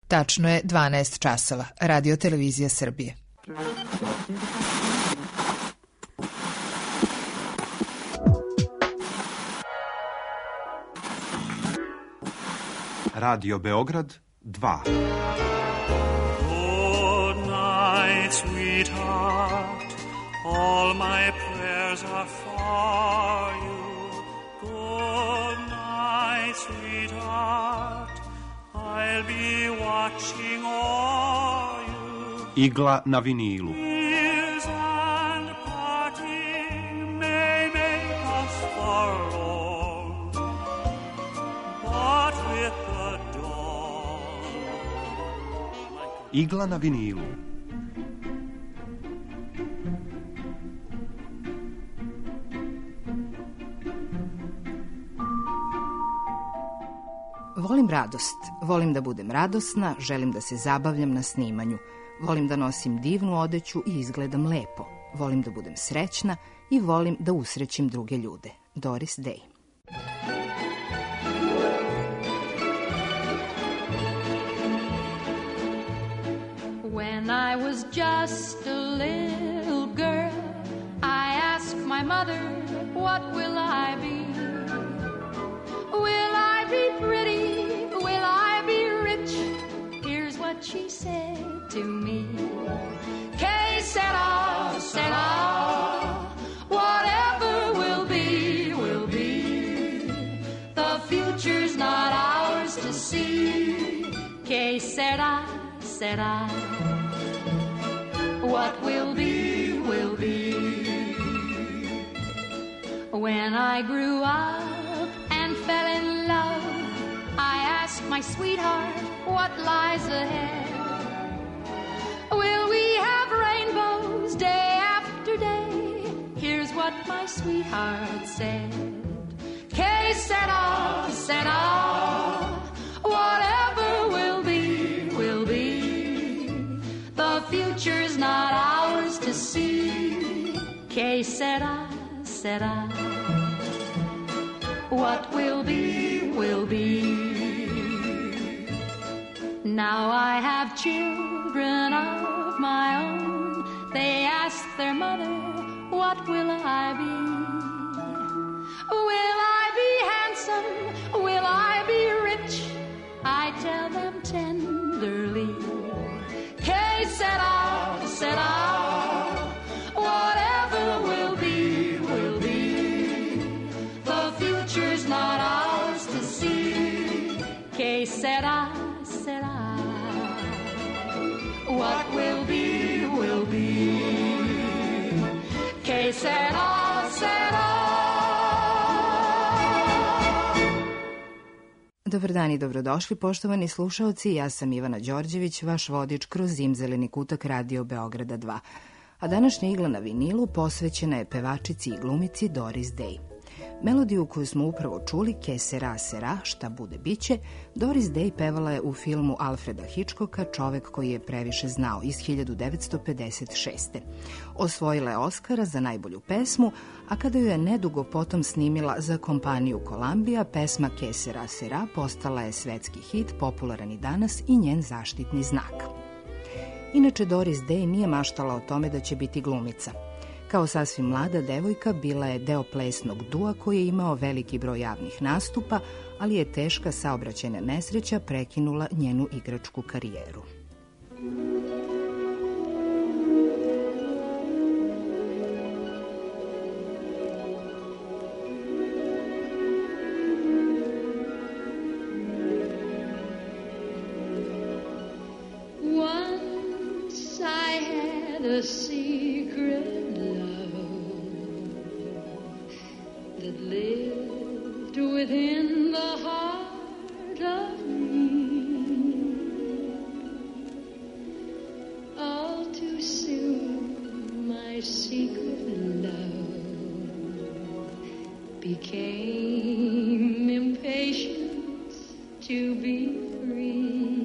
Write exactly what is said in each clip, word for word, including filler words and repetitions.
Tačno je dvanaest časova. Radio Televizija Srbije. Radio Beograd dva. Good night, sweetheart. All my prayers are for you. Good night, sweetheart. I'll be watching o'er you. Igla na vinilu. Tears and parting may make us forlorn, but with the dawn. Igla na vinilu. Volim radost, volim da budem radosna, želim da se zabavljam na snimanju, volim da nosim divnu odeću i izgledam lepo, volim da budem srećna i volim da usrećim druge ljude. Doris Day. When I was just a little girl, I asked my mother, what will I be? Will I be pretty? Will I be rich? Here's what she said to me. Que sera, sera. Whatever will be, will be. The future's not ours to see. Que sera, sera. What will be, will be. When I grew up and fell in love, I asked my sweetheart what lies ahead. Will we have rainbows day after day? Here's what my sweetheart said. Que sera, sera. Whatever will be, will be. The future's not ours to see. Que sera, sera. What will be, will be. Now I have children of my own. They ask their mother, what will I be? Will I be handsome? Will I be rich? I tell them tenderly. Que sera, sera. Whatever will be, will be. The future's not ours to see. Que sera, sera. What will be, will be. Que sera, sera. Dobar dan i dobrodošli, poštovani slušaoci. Ja sam Ivana Đorđević, vaš vodič kroz zimzeleni kutak Radio Beograda dva. A današnja igla na vinilu posvećena je pevačici i glumici Doris Day. Melodiju koju smo upravo čuli, Que sera, sera, šta bude biće, Doris Day pevala je u filmu Alfreda Hitchcocka Čovek koji je previše znao iz hiljadu devetsto pedeset šeste. Osvojila je Oskara za najbolju pesmu, a kada ju je nedugo potom snimila za kompaniju Columbia, pesma Que sera, sera postala je svetski hit, popularan i danas i njen zaštitni znak. Inače, Doris Day nije maštala o tome da će biti glumica. Kao sasvim mlada devojka bila je deo plesnog dua koji je imao veliki broj javnih nastupa, ali je teška saobraćajna nesreća prekinula njenu igračku karijeru. Once I had a secret that lived within the heart of me. All too soon my secret love became impatient to be free.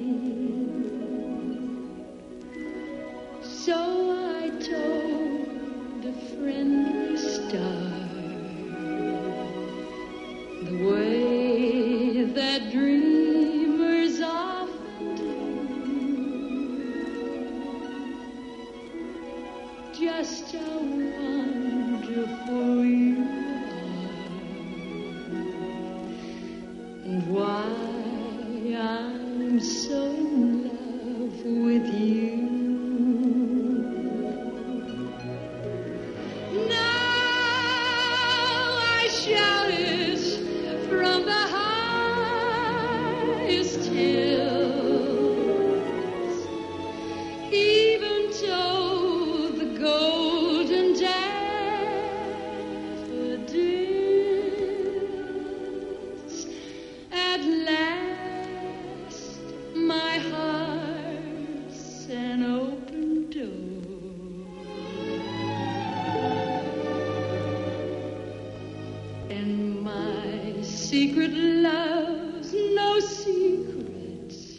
So I told a friendly star the way that dreamers often do. just how wonderful you are, and why I'm so in love with you. Now I shout it from the highest hills, even though the golden daffodils at last my heart's an open door, and my secret love's no secrets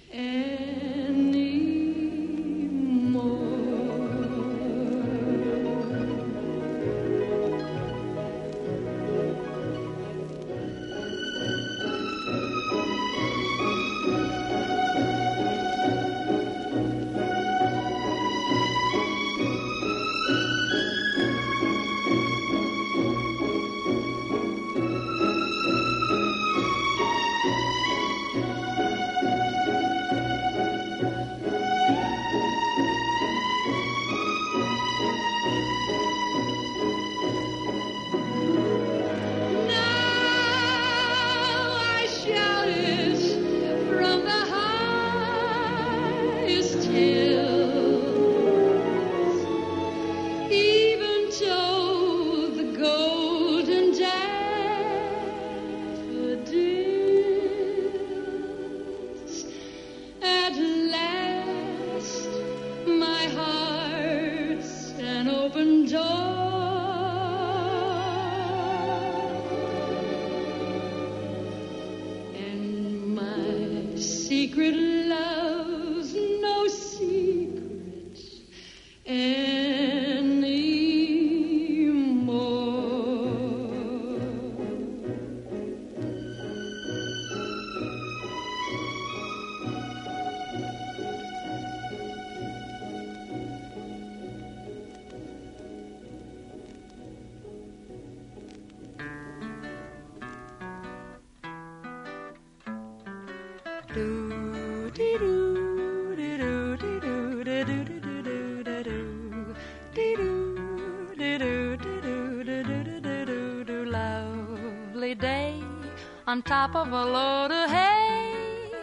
on top of a load of hay.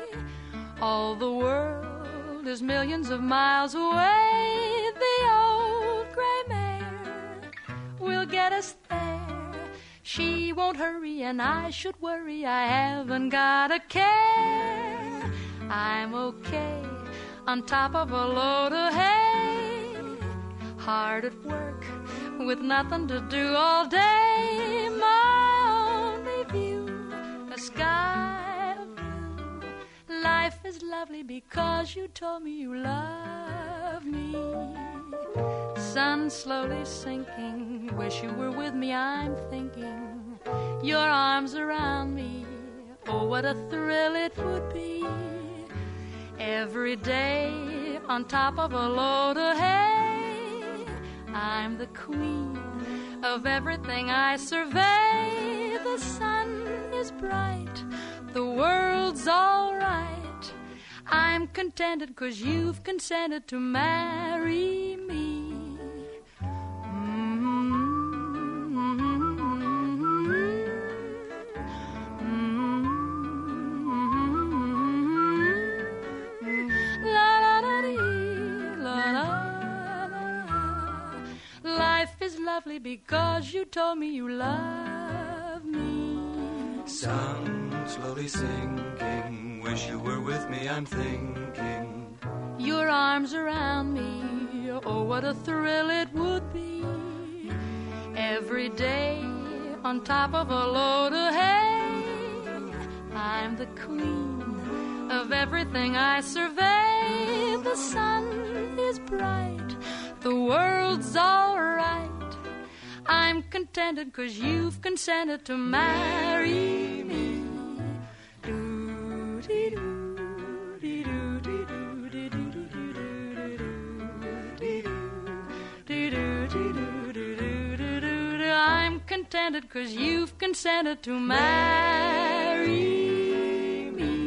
All the world is millions of miles away. The old gray mare will get us there. She won't hurry and I should worry. I haven't got a care. I'm okay on top of a load of hay. Hard at work with nothing to do all day. My only view, a sky of blue. Life is lovely because you told me you love me. Sun slowly sinking, wish you were with me, I'm thinking. Your arms around me, oh what a thrill it would be. Every day on top of a load of hay, I'm the queen of everything I survey. The sun is bright, the world's all right. I'm contented 'cause you've consented to marry me. Lovely because you told me you love me. Sun slowly sinking, wish you were with me, I'm thinking. Your arms around me, oh what a thrill it would be. Every day on top of a load of hay, I'm the queen of everything I survey. The sun is bright, the world's all right. I'm contented 'cause you've consented to marry me. Do-dee-doo, dee-doo, dee-doo, dee-doo, dee-doo, dee-doo, dee-doo, contented 'cause you've consented to marry me.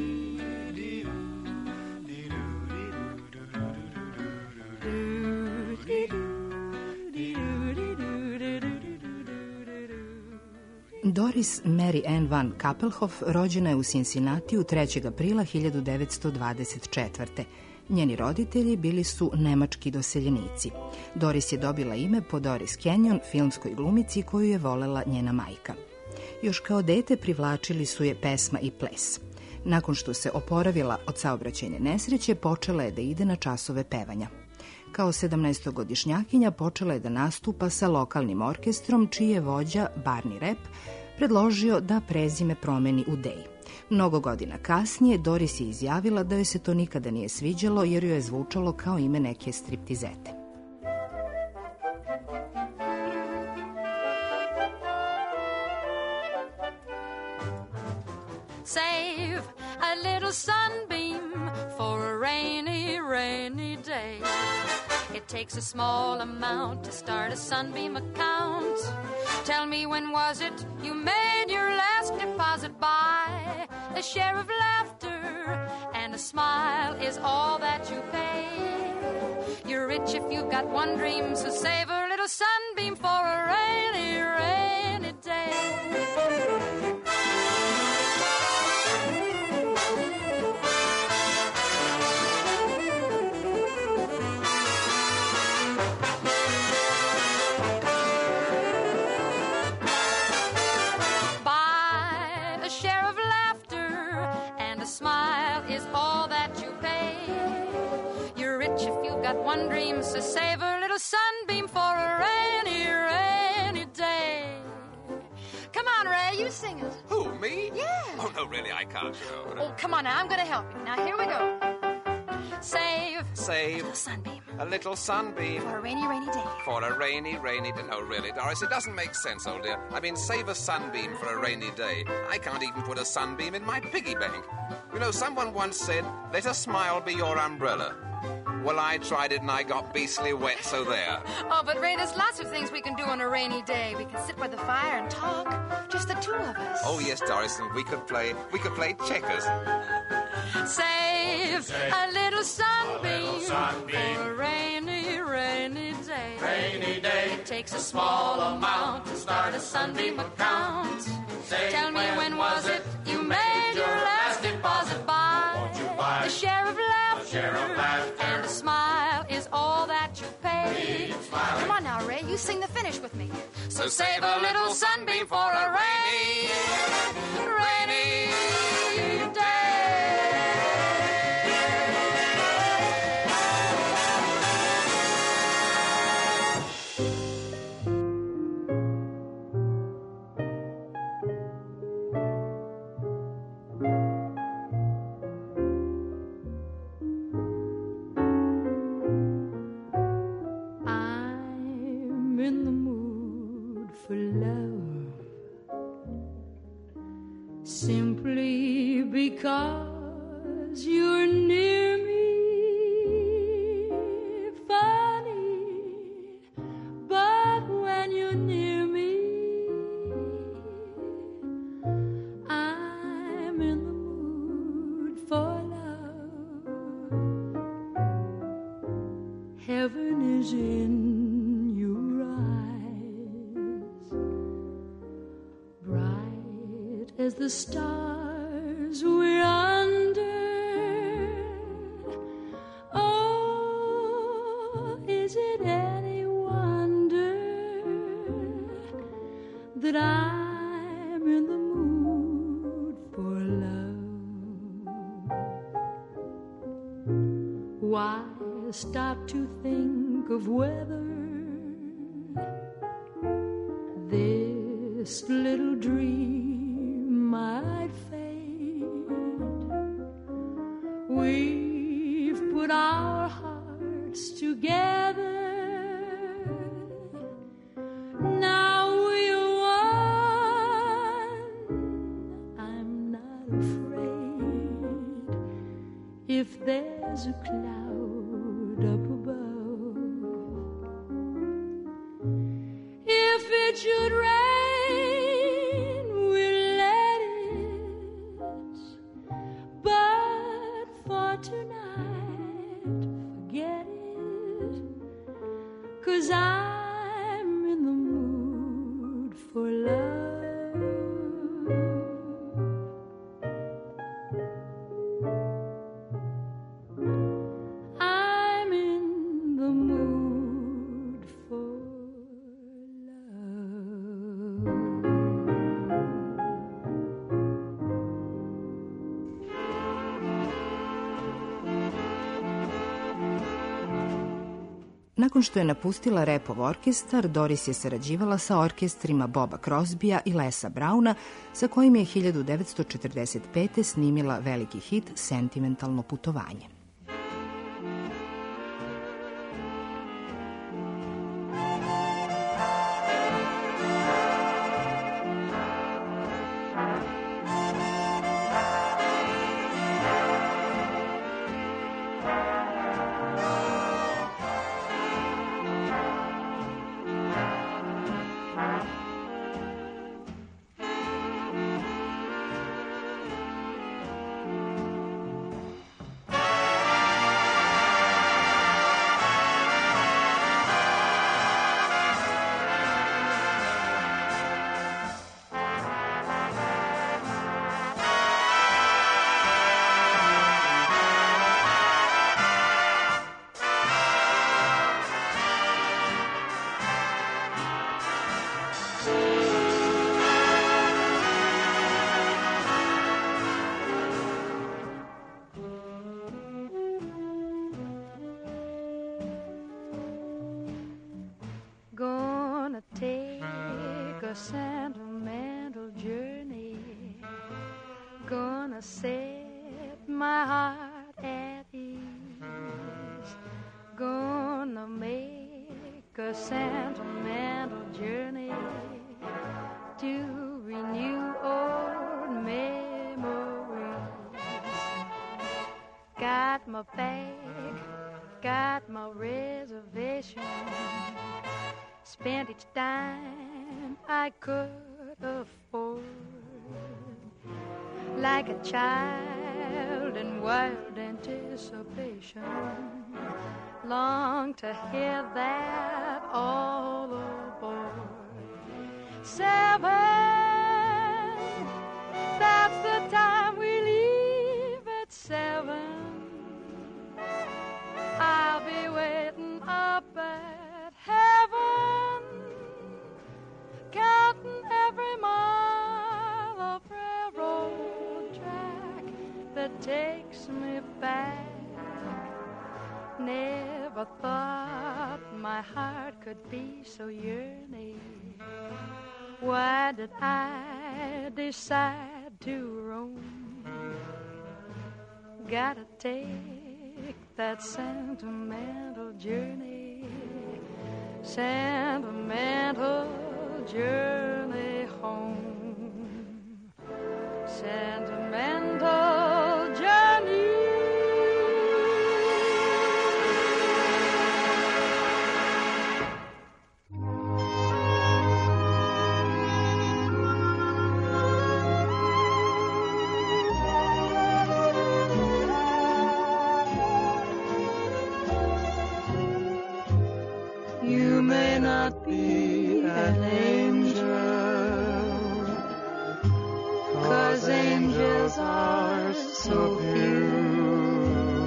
Doris Mary Ann Van Kappelhoff rođena je u Cincinnatiju trećeg aprila hiljadu devetsto dvadeset četvrte. Njeni roditelji bili su nemački doseljenici. Doris je dobila ime po Doris Kenyon, filmskoj glumici koju je volela njena majka. Još kao dete privlačili su je pesma i ples. Nakon što se oporavila od saobraćajne nesreće, počela je da ide na časove pevanja. Kao sedamnaestogodišnjakinja počela je da nastupa sa lokalnim orkestrom, čiji je vođa Barney Rapp predložio da prezime promeni u Day. Mnogo godina kasnije Doris je izjavila da joj se to nikada nije sviđalo jer joj je zvučalo kao ime neke striptizete. Save a little sunbeam for a rainy, rainy day. It takes a small amount to start a sunbeam account. Tell me, when was it you made your last deposit? By a share of laughter and a smile is all that you pay. You're rich if you've got one dream, so save a little sunbeam for a rainy, rainy day. One dream, so save a little sunbeam for a rainy, rainy day. Come on, Ray, you sing it. Who, me? Yeah. Oh, no, really, I can't, you know. Oh, come on now, I'm going to help you. Now, here we go. Save. Save. A little sunbeam. A little sunbeam. For a rainy, rainy day. For a rainy, rainy day. No, really, Doris, it doesn't make sense, old dear. I mean, save a sunbeam for a rainy day. I can't even put a sunbeam in my piggy bank. You know, someone once said, let a smile be your umbrella. Well, I tried it and I got beastly wet, so there. Oh, but Ray, there's lots of things we can do on a rainy day. We can sit by the fire and talk. Just the two of us. Oh, yes, Doris, and we could play, we could play checkers. Save, Save a little sunbeam, a little sunbeam for a rainy, rainy day. Rainy day. It takes a small amount to start a sunbeam account. Say, tell me, when, when was it you made your last deposit? By Won't you buy a share of laughter, a share of laughter, and a smile is all that you pay. Smiling. Come on now, Ray, you sing the finish with me. So, so save a little sunbeam for a rainy, rainy day. Simply because you're near me, funny, but when you're near me, I'm in the mood for love. Heaven is in your eyes, bright as the stars we're under. Oh, is it any wonder that I'm in the mood for love? Why stop to think of whether this little dream might fade? We've put our hearts together. Now we're one. I'm not afraid if there's a cloud up above. If it should rain, tonight, forget it, 'cause I'm in the mood for love. I'm in the mood for Nakon što je napustila Repov orkestar, Doris je sarađivala sa orkestrima Boba Crosbya i Lesa Browna, sa kojim je hiljadu devetsto četrdeset pete snimila veliki hit Sentimentalno putovanje. Gonna take a sentimental journey, gonna set my heart at ease, gonna make a sentimental journey to renew old memories. Got my bag, got my reservation, spent each dime I could afford, like a child in wild anticipation, long to hear that all aboard. Seven, that's the time we leave at seven. I'll be waiting up at heaven, counting every mile of railroad track that takes me back. Never thought my heart could be so yearning. Why did I decide to roam? Gotta take that sentimental journey, sentimental journey home, sentimental journey. You may not be an angel, 'cause angels are so few.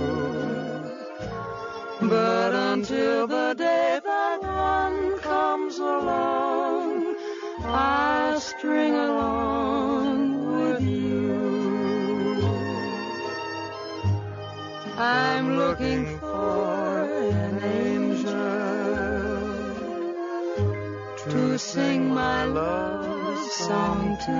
But until the day that one comes along, I'll string along with you. I'm looking for an angel to sing my love song to.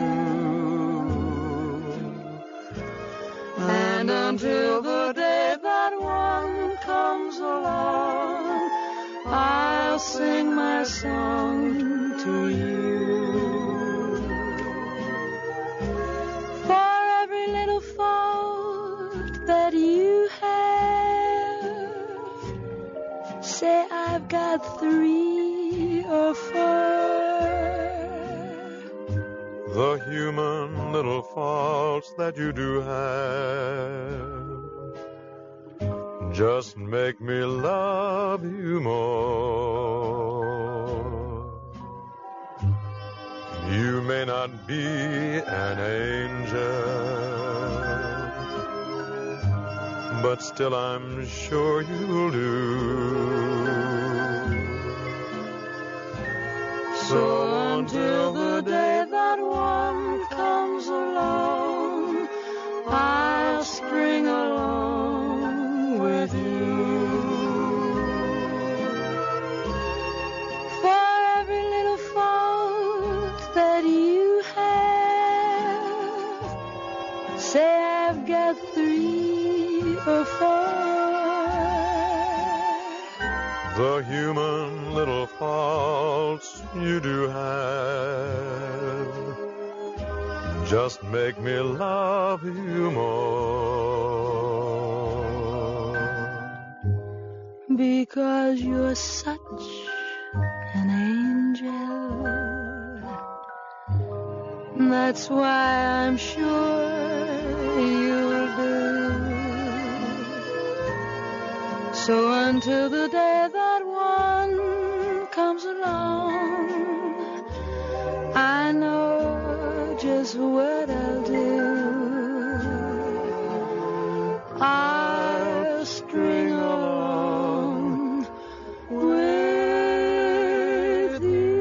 And until the day that one comes along, I'll sing my song to you. For every little fault that you have, say I've got three or four. The human little faults that you do have, Just make me love you more. You may not be an angel, but still I'm sure you'll do. So until the day that one comes along, I'll string along with you. For every little fault that you have, say I've got three or four. The human little faults you do have just make me love you more. Because you're such an angel, that's why I'm sure you'll do. So until the day that one comes along, I know just what I'll do. I'll string along with you.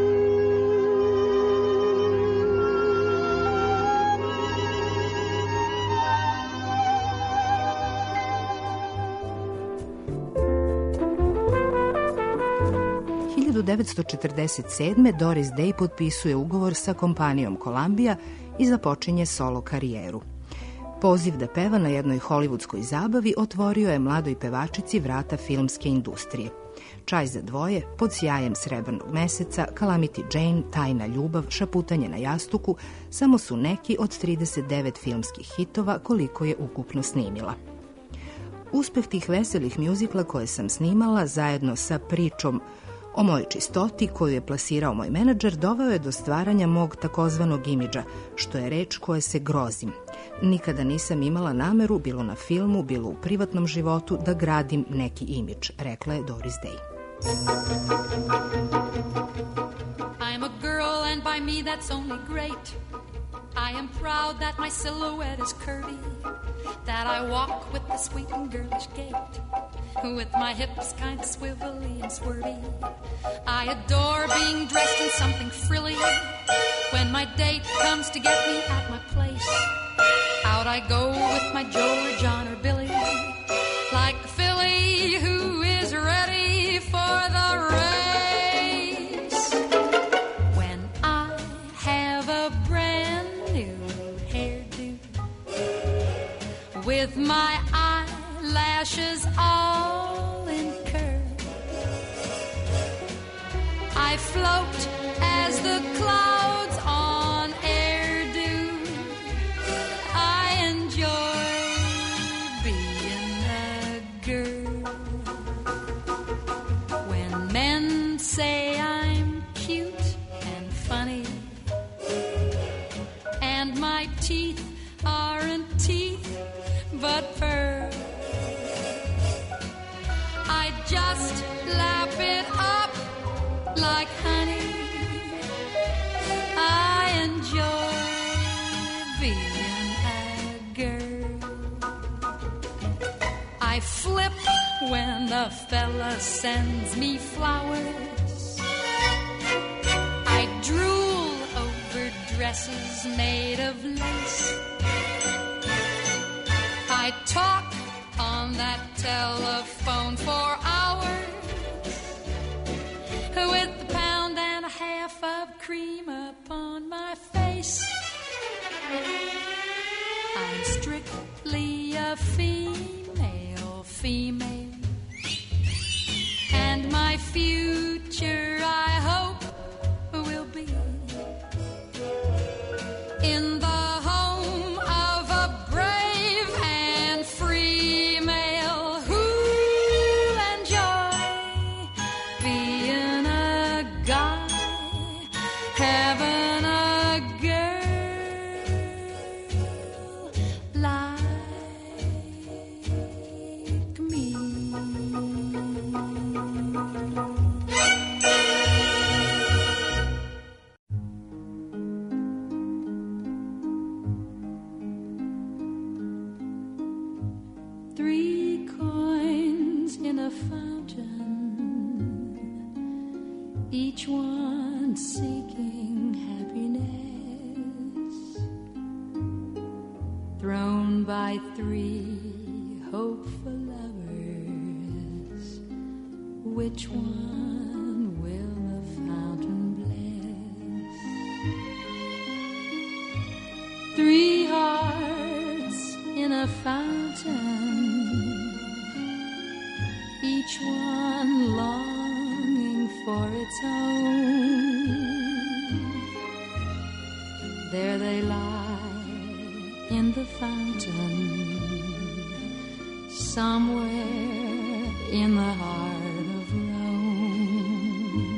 hiljadu devetsto četrdeset sedme. Doris Day potpisuje ugovor sa kompanijom Columbia i započinje solo karijeru. Poziv da peva na jednoj hollywoodskoj zabavi otvorio je mladoj pevačici vrata filmske industrije. Čaj za dvoje, Pod sjajem srebrnog meseca, Calamity Jane, Tajna ljubav, Šaputanje na jastuku samo su neki od trideset devet filmskih hitova koliko je ukupno snimila. Uspeh tih veselih mjuzikla koje sam snimala zajedno sa pričom o mojoj čistoti koju je plasirao moj menadžer doveo je do stvaranja mog takozvanog imidža, što je reč koje se grozim. Nikada nisam imala nameru, bilo na filmu, bilo u privatnom životu, da gradim neki imidž, rekla je Doris Day. I'm a girl and by me that's only great. I am proud that my silhouette is curvy, that I walk with the sweet and girlish gait, with my hips kind of swivelly and swervy. I adore being dressed in something frilly. When my date comes to get me at my place, out I go with my Joe or John or Billy, like the filly who is ready for the race. When I have a brand new hairdo, with my eyelashes all in curve, I float as the clouds on air do. I enjoy being a girl. When men say I'm cute and funny, and my teeth aren't teeth but pearls, I just lap it up like honey. I enjoy being a girl. I flip when the fella sends me flowers. I drool over dresses made of lace. I talk on that telephone for hours with a pound and a half of cream upon my face. I'm strictly a female, female, and my future, I hope, will be in the home of a brave and free male who'll enjoy being a guy, having a girl like me. fountain, each one seeking happiness, thrown by three hopeful lovers. Which one will the fountain bless? Three hearts in a fountain, each one longing for its own. There they lie in the fountain, somewhere in the heart of Rome.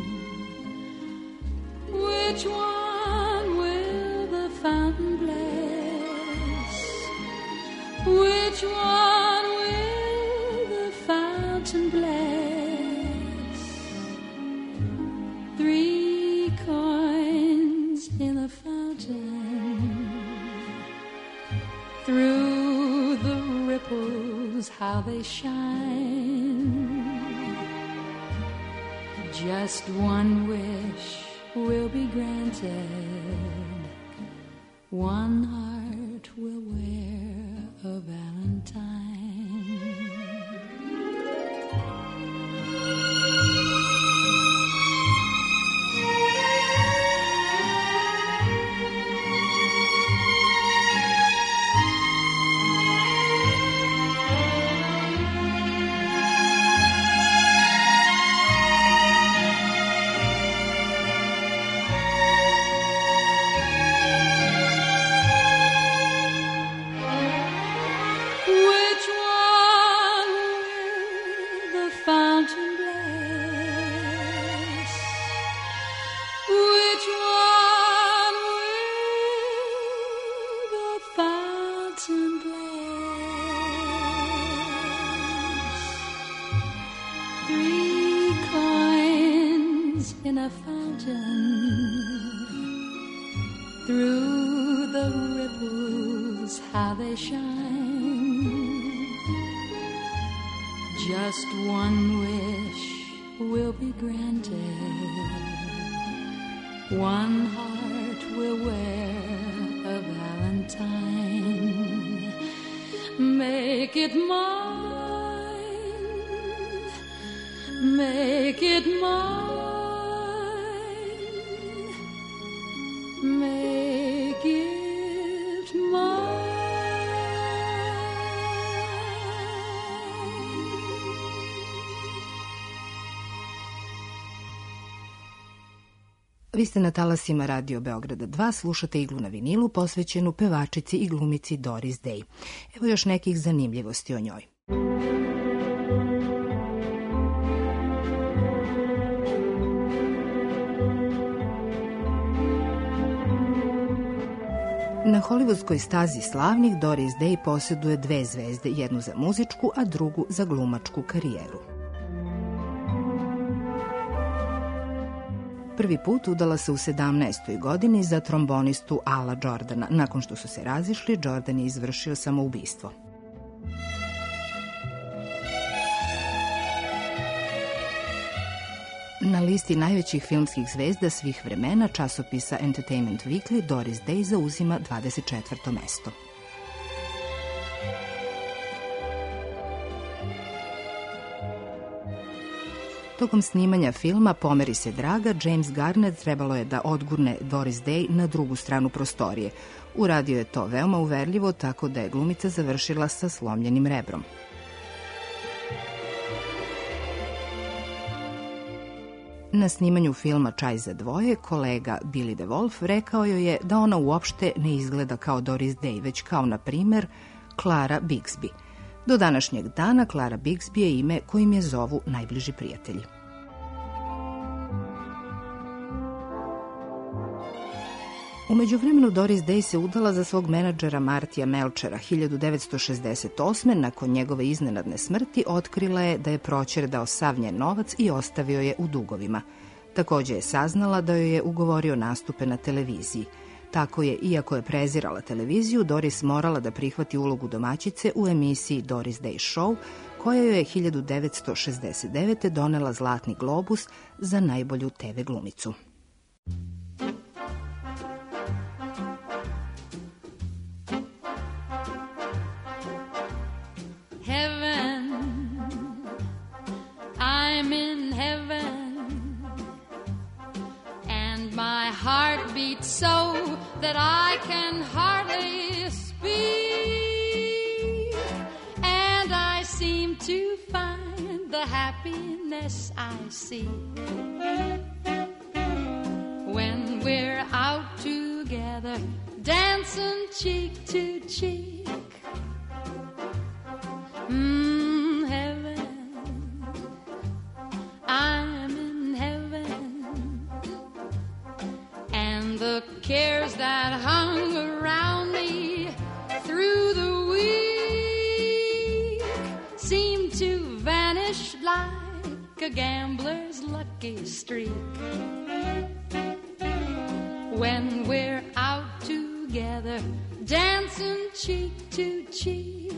Which one will the fountain bless? Which one will the fountain bless? Three coins in a fountain, through the ripples how they shine. Just one wish will be granted, one heart will wear a valentine. Through the ripples how they shine. Just one wish will be granted, one heart will wear a valentine. Make it mine, make it mine. Make it mine. Vi ste na talasima Radio Beograda dva, slušate Iglu na vinilu posvećenu pevačici i glumici Doris Day. Evo još nekih zanimljivosti o njoj. Na hollywoodskoj stazi slavnih Doris Day posjeduje dve zvezde, jednu za muzičku, a drugu za glumačku karijeru. Prvi put udala se u sedamnaestoj godini za trombonistu Ala Jordana. Nakon što su se razišli, Jordan je izvršio samoubistvo. Na listi najvećih filmskih zvezda svih vremena časopisa Entertainment Weekly Doris Day zauzima dvadeset četvrto mesto. Tokom snimanja filma Pomeri se draga, James Garner trebalo je da odgurne Doris Day na drugu stranu prostorije. Uradio je to veoma uverljivo, tako da je glumica završila sa slomljenim rebrom. Na snimanju filma Čaj za dvoje, kolega Billy DeWolf rekao joj je da ona uopšte ne izgleda kao Doris Day, već kao, na primer, Clara Bixby. Do današnjeg dana Clara Bixby je ime kojim je zovu najbliži prijatelji. U međuvremenu Doris Day se udala za svog menadžera Martija Melchera. hiljadu devetsto šezdeset osme. nakon njegove iznenadne smrti, otkrila je da je proćer dao sav njen novac i ostavio je u dugovima. Također je saznala da joj je ugovorio nastupe na televiziji. Tako je, iako je prezirala televiziju, Doris morala da prihvati ulogu domaćice u emisiji Doris Day Show, koja joj je hiljadu devetsto šezdeset devete. donela Zlatni globus za najbolju te ve glumicu. Heaven, I'm in heaven, and my heart beats so that I can hardly speak, and I seem to find the happiness I seek when we're out together, dancing cheek to cheek. Mm, heaven, I'm in heaven, and the cares that hung around me through the week seem to vanish like a gambler's lucky streak when we're out together, dancing cheek to cheek.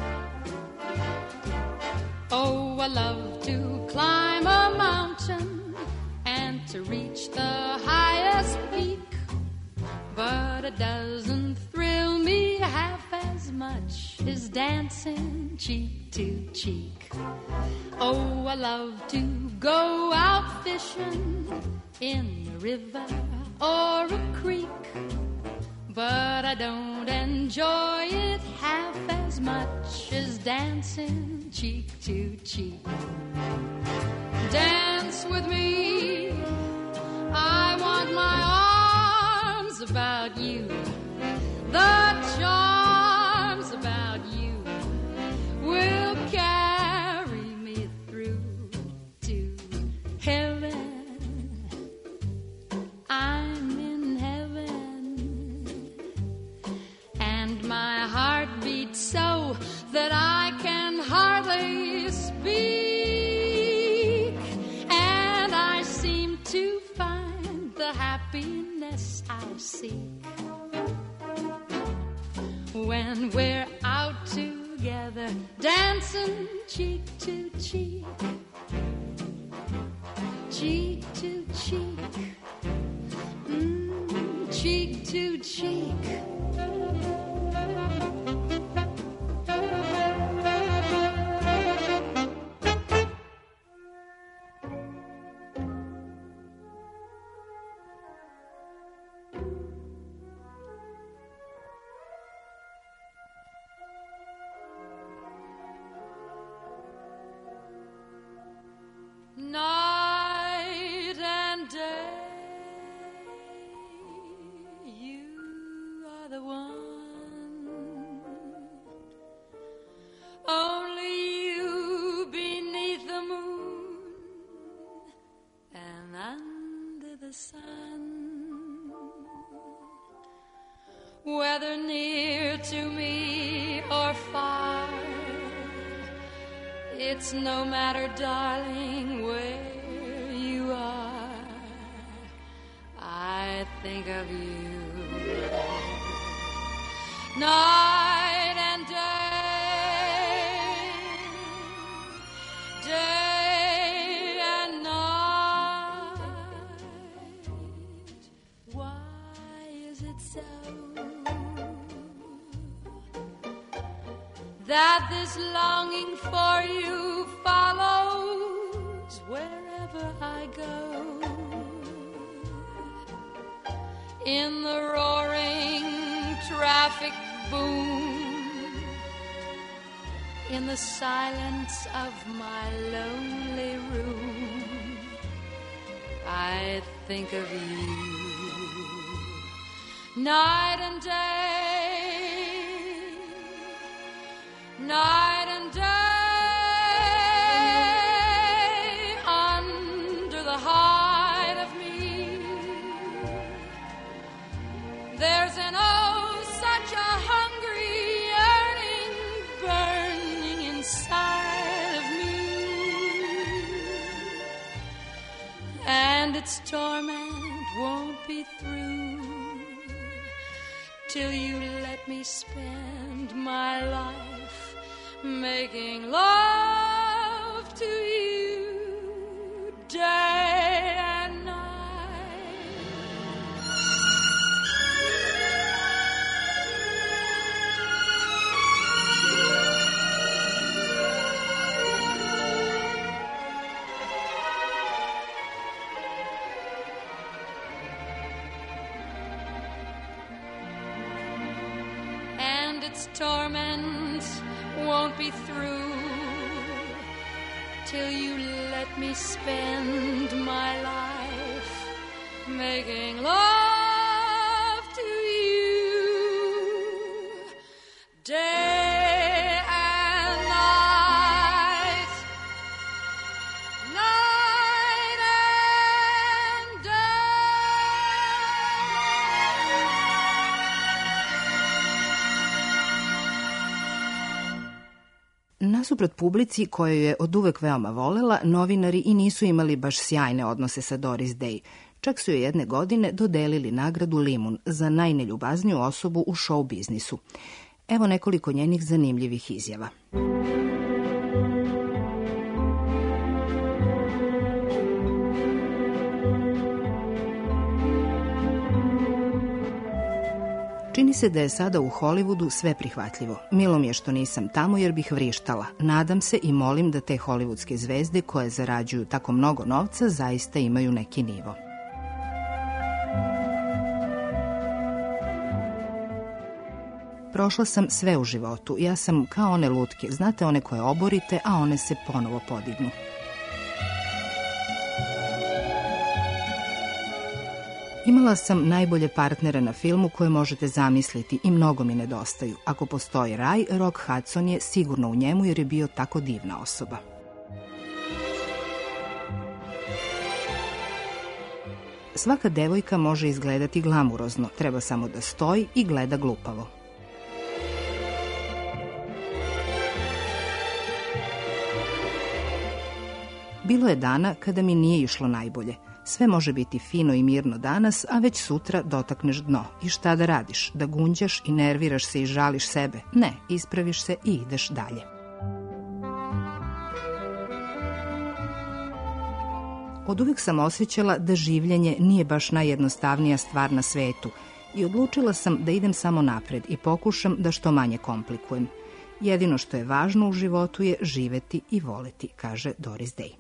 Oh, I love to climb a mountain and to reach the highest peak, but it doesn't thrill me half as much as dancing cheek to cheek. Oh, I love to go out fishing in a river or a creek, but I don't enjoy it half as much as dancing cheek to cheek. Dance with me, I want my arms about you, the charms about you will carry me through to heaven. I'm in heaven, and my heart beats so that I can hardly speak, and I seem to find the happiness I seek when we're out together, dancing cheek to cheek, cheek to cheek, mm, cheek to cheek. Night and day, you are the one, only you beneath the moon and under the sun, whether near to me or far. It's no matter, darling, where you are, I think of you night and day, day and night. Why is it so that this longing for you follows wherever I go? In the roaring traffic boom, in the silence of my lonely room, I think of you night and day, night and day, under the hide of me. There's an oh, such a hungry yearning burning inside of me, and its torment won't be through till you let me spend my life making love to you day and night. And its torment won't be through till you let me spend my life making love to you day and night, night and day. Nasuprot publici koju je oduvek veoma volela, novinari i nisu imali baš sjajne odnose sa Doris Day. Čak su joj jedne godine dodelili nagradu Limun za najneljubazniju osobu u show biznisu. Evo nekoliko njenih zanimljivih izjava. Čini se da je sada u Hollywoodu sve prihvatljivo. Milo mi je što nisam tamo jer bih vrištala. Nadam se i molim da te hollywoodske zvezde koje zarađuju tako mnogo novca zaista imaju neki nivo. Prošla sam sve u životu. Ja sam kao one lutke. Znate, one koje oborite, a one se ponovo podignu. Imala sam najbolje partnere na filmu koje možete zamisliti i mnogo mi nedostaju. Ako postoji raj, Rock Hudson je sigurno u njemu jer je bio tako divna osoba. Svaka devojka može izgledati glamurozno, treba samo da stoji i gleda glupavo. Bilo je dana kada mi nije išlo najbolje. Sve može biti fino i mirno danas, a već sutra dotakneš dno. I šta da radiš? Da gunđaš i nerviraš se i žališ sebe? Ne, ispraviš se i ideš dalje. Oduvijek sam osjećala da življenje nije baš najjednostavnija stvar na svetu i odlučila sam da idem samo napred i pokušam da što manje komplikujem. Jedino što je važno u životu je živeti i voleti, kaže Doris Day.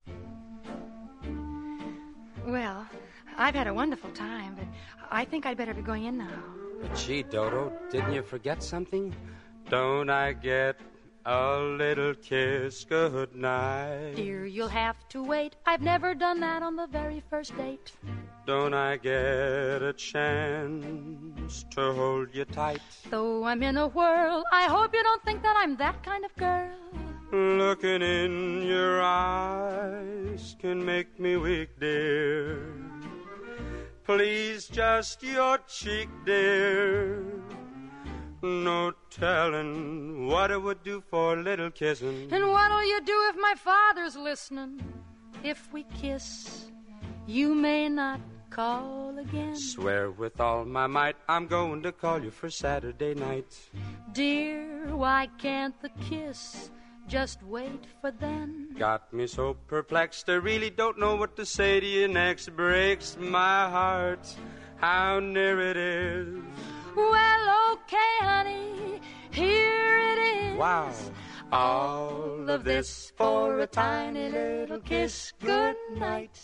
Well, I've had a wonderful time, but I think I'd better be going in now. Gee, Dodo, didn't you forget something? Don't I get a little kiss good night? Dear, you'll have to wait. I've never done that on the very first date. Don't I get a chance to hold you tight? Though I'm in a whirl, I hope you don't think that I'm that kind of girl. Looking in your eyes can make me weak, dear. Please, just your cheek, dear. No telling what it would do for a little kissing. And what'll you do if my father's listening? If we kiss, you may not call again. Swear with all my might I'm going to call you for Saturday night. Dear, why can't the kiss just wait for then? Got me so perplexed, I really don't know what to say to you next. Breaks my heart, how near it is. Well, okay, honey, here it is. Wow. All of this for a tiny little kiss. Good night.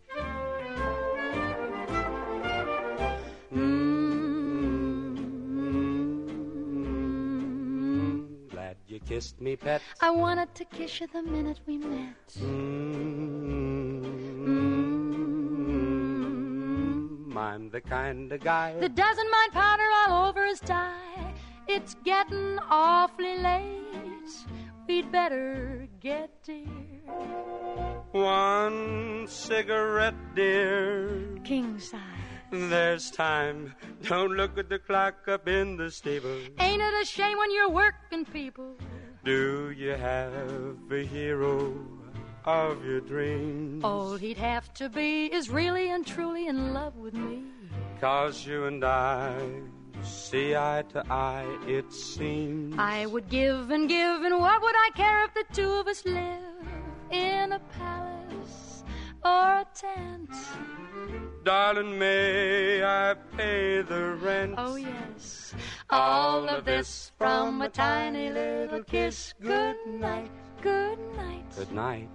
You kissed me, pet. I wanted to kiss you the minute we met. Mm-hmm. I'm the kind of guy that doesn't mind powder all over his tie. It's getting awfully late. We'd better get, dear. One cigarette, dear. King size. There's time. Don't look at the clock up in the stable. Ain't it a shame when you're working people? Do you have a hero of your dreams? All he'd have to be is really and truly in love with me. 'Cause you and I see eye to eye, it seems. I would give and give, and what would I care if the two of us live in a palace or a tent? Darling, may I pay the rent? Oh, yes. All of this from a tiny little kiss. Good night, good night. Good night.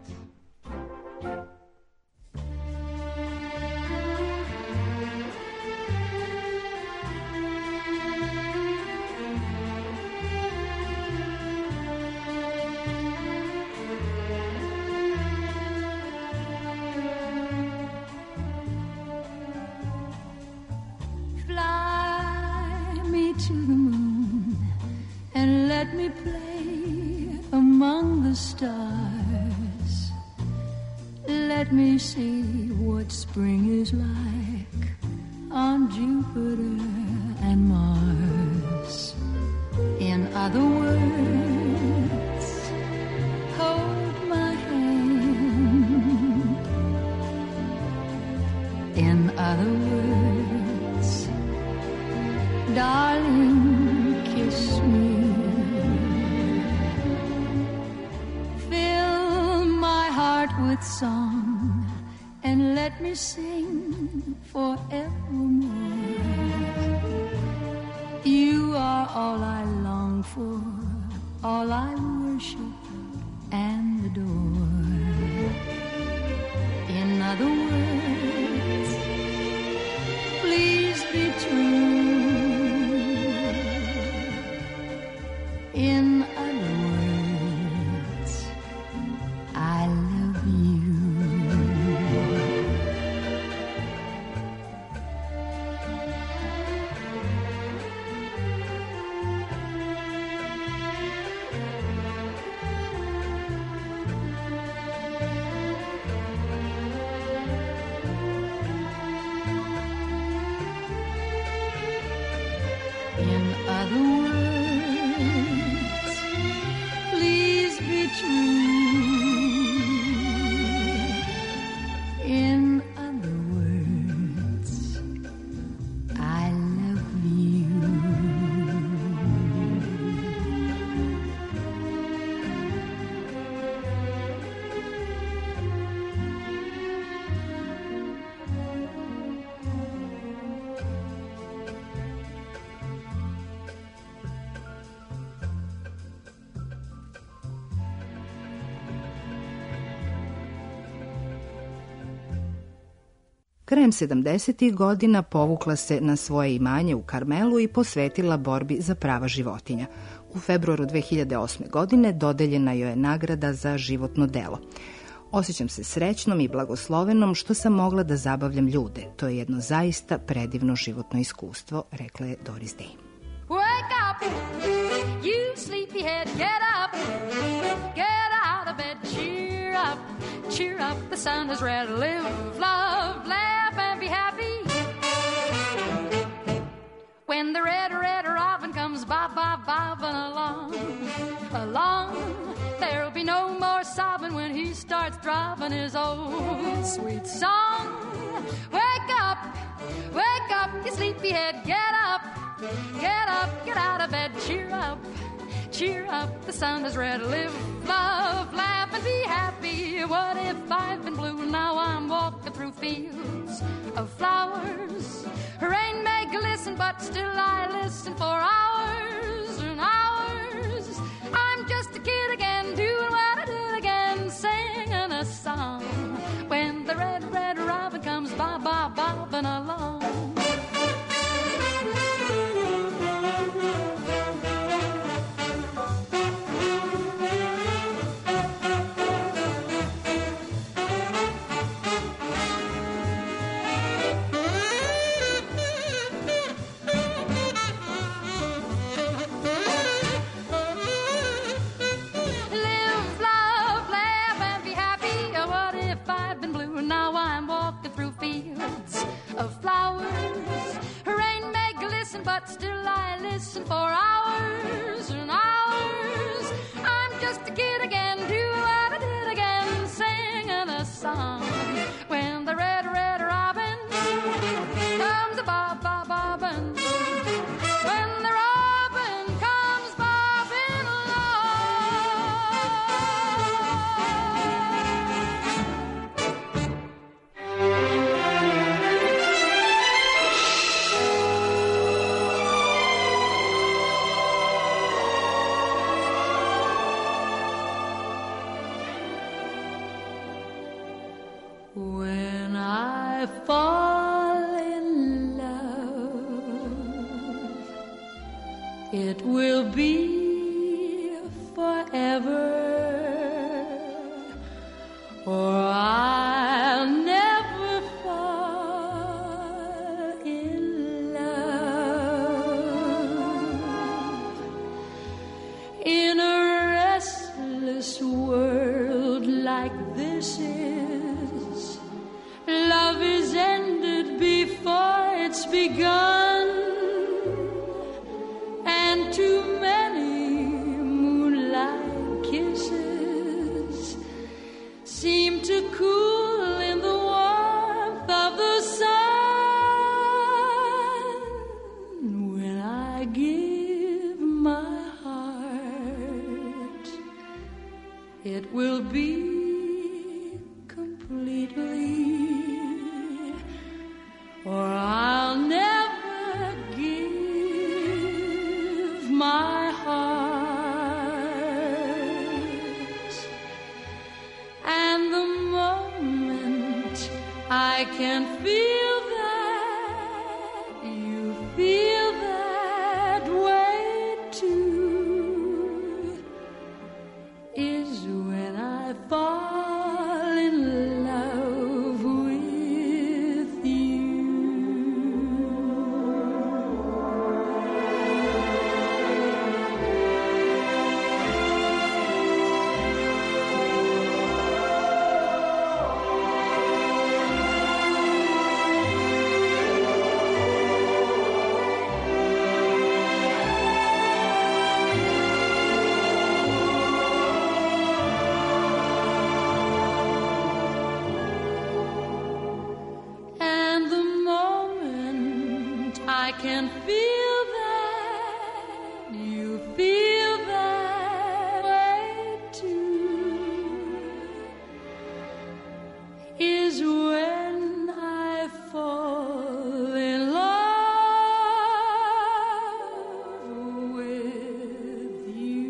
To the moon and let me play among the stars. Let me see what spring is like on Jupiter and Mars. In other words, hold my hand. In other words, darling, kiss me. Fill my heart with song and let me sing forevermore. You are all I long for, all I worship and adore. In other words, please be true. In other words, I love you. In other words, please be true. In other words, I love you. Krajem sedamdesetih godina povukla se na svoje imanje u Karmelu i posvetila borbi za prava životinja. U februaru dve hiljade osme. godine dodeljena joj je nagrada za životno delo. Osjećam se srećnom i blagoslovenom što sam mogla da zabavljam ljude. To je jedno zaista predivno životno iskustvo, rekla je Doris Day. Wake up, you sleepyhead, get up, get out of bed, cheer up, cheer up, the sun is red, live, love, laugh, and be happy. When the red, red robin comes bob, bob, bobbing along, along, there'll be no more sobbing when he starts dropping his old sweet song. Wake up, wake up, you sleepyhead, get up, get up, get out of bed, cheer up, cheer up, the sun is red, live, love, laugh, and be happy. What if I've been blue, now I'm walking through fields of flowers. Rain may glisten, but still I listen for hours and hours. I'm just a kid again, doing what I did again, singing a song. When the red, red robin comes bob, bob, bobbing along. What When I fall in love, it will be forever, or I'll never fall in love. In a restless world like this is, love is ended before it's begun, and too many moonlight kisses seem to cool in the warmth of the sun. When I give my heart, it will be completely, or I'll never give my heart. And the moment I can feel that you feel that way too is when I fall in love with you. And the moment I can feel that you feel that way too is when I fall in love with you.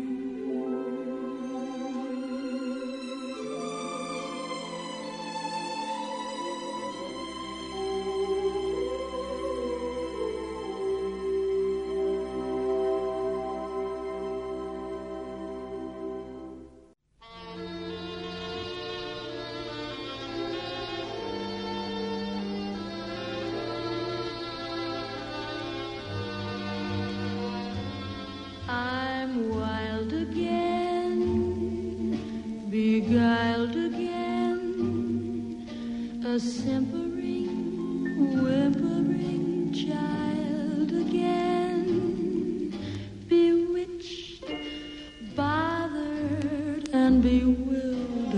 I'm wild again, beguiled again, a simpering, whimpering child again, bewitched, bothered, and bewildered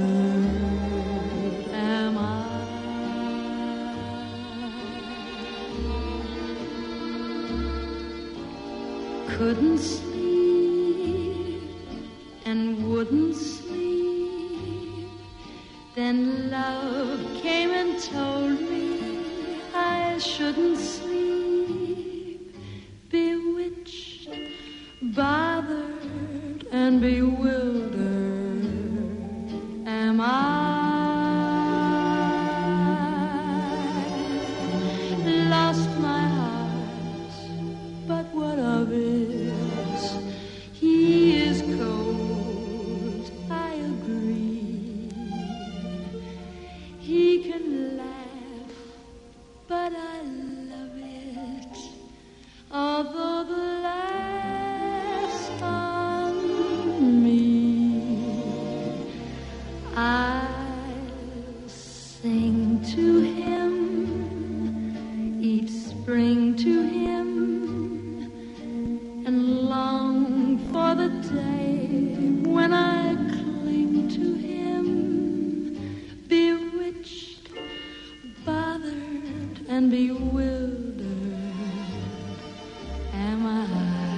am I. Couldn't sleep and wouldn't sleep. Then love came and told me I shouldn't sleep. Bewitched, bothered, and bewildered am I. Lost my heart, but what of it? He is cold, I agree. He can laugh, but I love it. Although the laugh's on me, I'll sing to him, each spring to him, and long for the day when I cling to him, bewitched, bothered, and bewildered am I.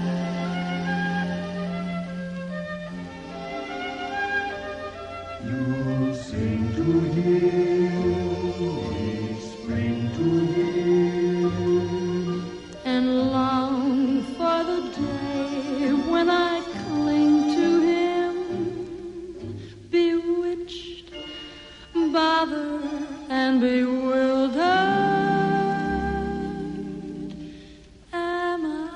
You sing to him, each spring to him, and long for the day when I cling to him, bewitched, bothered, and bewildered am I.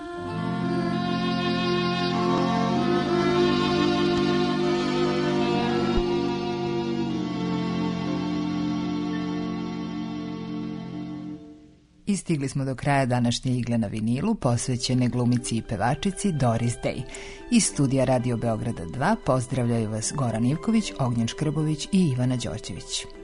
I stigli smo do kraja današnje igle na vinilu, posvećene glumici i pevačici Doris Day. Iz studija Radio Beograda dva pozdravljaju vas Goran Ivković, Ognjen Škrbović i Ivana Đorđević.